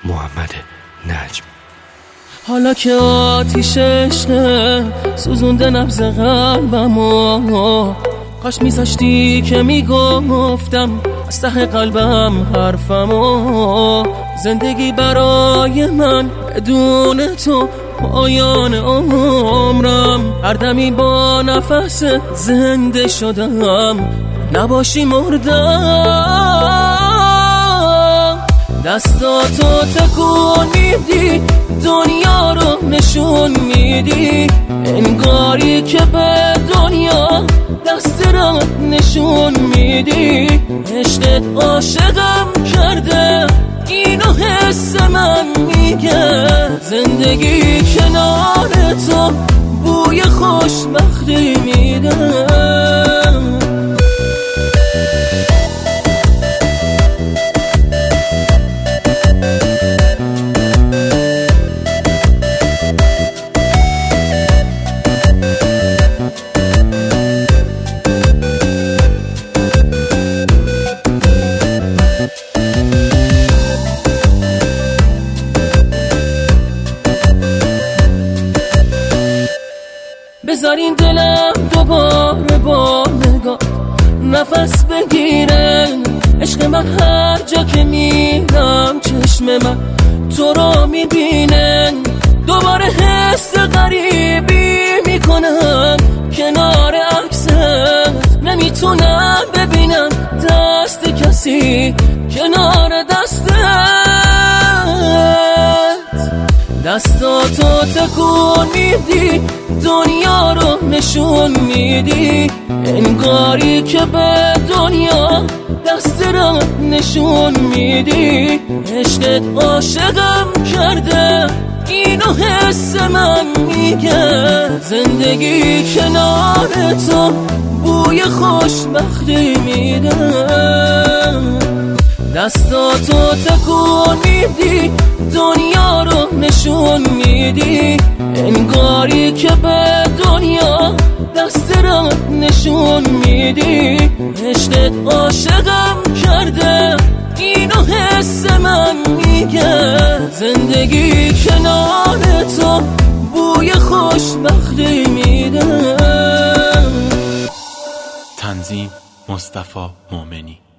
محمد نجم. حالا که آتیش عشقه سوزونده نبض قلبمو، کاش میذاشتی که میگفتم از ته قلبم حرفمو. زندگی برای من بدون تو پایان عمرم، هر دمی با نفس زنده شدم، نباشی مردم. دستاتو تکون میدی، دنیا رو نشون میدی، انگاری که به دنیا دست رو نشون میدی. عشق عاشقم کرده، اینو حس من میگه، زندگی کنار تو بوی خوشبختی میده. بذارین دلم دوباره با نگاه نفس بگیره. عشق من هر جا که میرم چشم من تو رو میبینه. دوباره حس غریبی میکنم کنار عکست، نمیتونم ببینم دست کسی کنار دستت. دستاتو تکون میدی، دنیا رو نشون میدی، انگاری که به دنیا دست رو نشون میدی. عشق عاشقم کرده، اینو حس من میگه، زندگی کنار تو بوی خوشبختی میده. دستاتو تکون میدی، دنیا رو نشون میدی، انگاری که به دنیا دست رو نشون میدی. عشق عاشقم کرده، اینو حس من میگه، زندگی کنار تو بوی خوشبختی میده. تنظیم مصطفی مومنی.